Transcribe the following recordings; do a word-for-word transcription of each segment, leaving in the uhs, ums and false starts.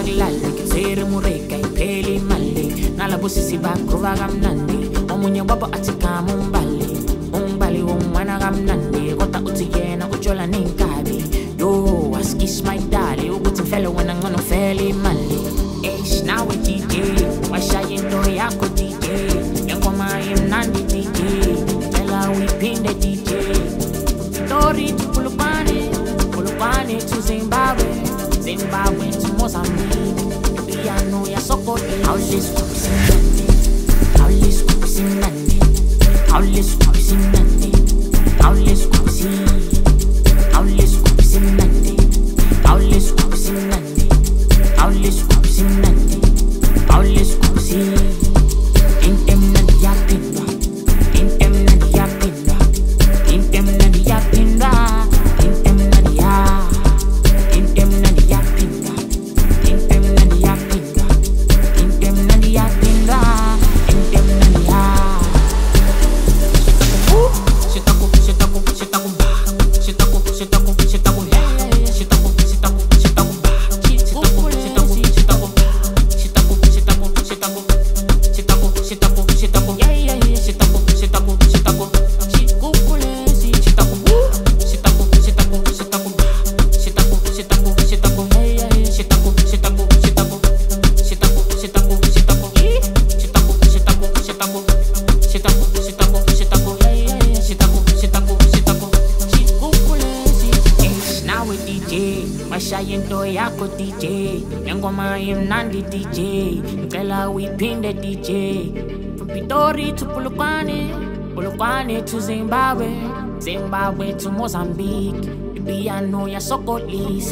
kulali ngizere mureka iphele imali nalabo sisi bagrova kamnandi omunye wabo athi kama umbali umbali womwana kamnandi kodwa uthi yena utshola nenkabi yo askish my darling ukuthi mfele wena ngcono fele imali eish nawe D J washaya into yakho D J ngengoma imnandi D J phela uyiphinde D J story to Polokwane Polokwane to Zimbabwe Zimbabwe to Mozambique piano ya sokoti howlis kusinandi howlis kusinandi howlis kusinandi howlis kusinandi howlis kusinandi howlis kusinandi howlis kusinandi howlis kusinandi intem nandi yapinda intem nandi yapinda intem nandi yapinda intem nandi ya intem nandi yapinda intem nandi yapinda intem nandi yapinda intem nandi ya shitaku shitaku shitaku shitaku shitaku shitaku shitaku shitaku shitaku shitaku Shayento yako D J ngoma imnandi D J ngicela uyiphinde D J from Pitori to Polokwane Polokwane to Zimbabwe Zimbabwe to Mozambique piano ya sokolisa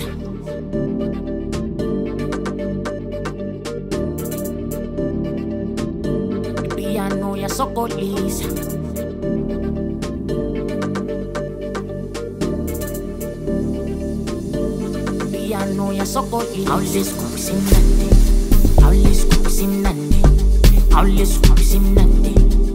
piano ya sokolisa piano ya sokolisa howlis kusinandi howlis kusinandi howlis kusinandi